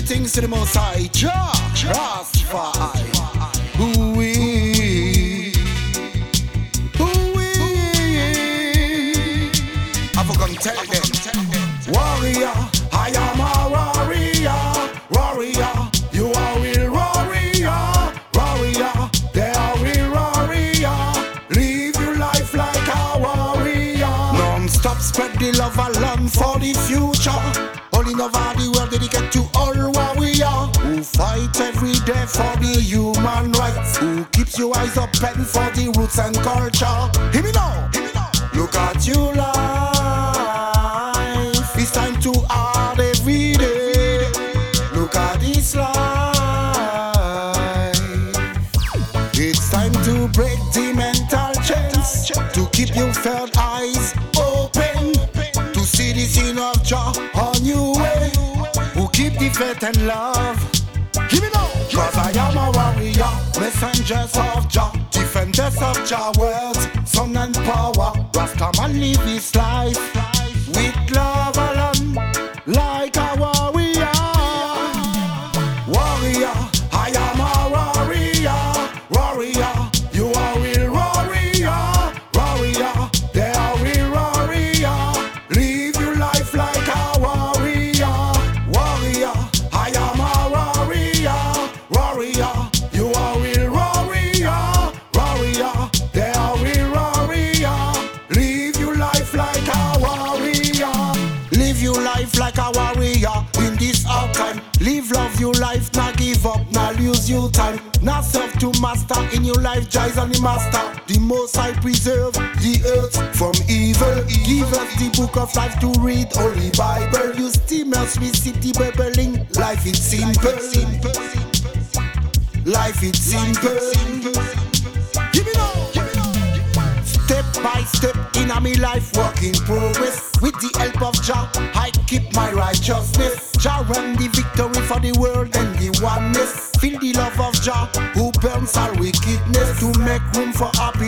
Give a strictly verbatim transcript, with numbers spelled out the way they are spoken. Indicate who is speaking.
Speaker 1: things to the Most High. Jah, Rastafari. Ooh-wee, ooh-wee. I forgot to tell them. Warrior, I am a warrior. Warrior, you are real warrior. Warrior, they are real warrior. Live your life like a warrior. Non-stop spread the love along for the future. All in over the world dedicated to all warrior who fight every day for the human rights, who keeps your eyes open for the roots and culture. Hear me now, hear me now. Look at you life, it's time to hard every day. Look at this life, it's time to break the mental chains, to keep your third eyes open, to see the sin of Jah on your way, who keep the faith and love. Give me now, cause I am a warrior, messengers of Jah, defenders of Jah words, son and power. Rastaman live his life with love alone, like a warrior. Warrior, I am a warrior. Warrior, you are real warrior. Warrior, they are real warrior. Live your life like a warrior. Warrior, I am a warrior. Warrior, you are real warrior. Warrior, they are real warrior. Live your life like a warrior. Live your life like a warrior in this hard time. Live love your life, not give up, not lose your time. Not serve to master in your life, Jah is on the master. The Most High preserve the earth from evil. Give us the book of life to read, Holy Bible. You still must visit the bubbling. Life is simple. Life is simple. Give me now. Step by step in a me life, work in progress. With the help of Jah, I keep my righteousness. Jah run the victory for the world and the oneness. Feel the love of Jah who burns all wickedness, to make room for happiness.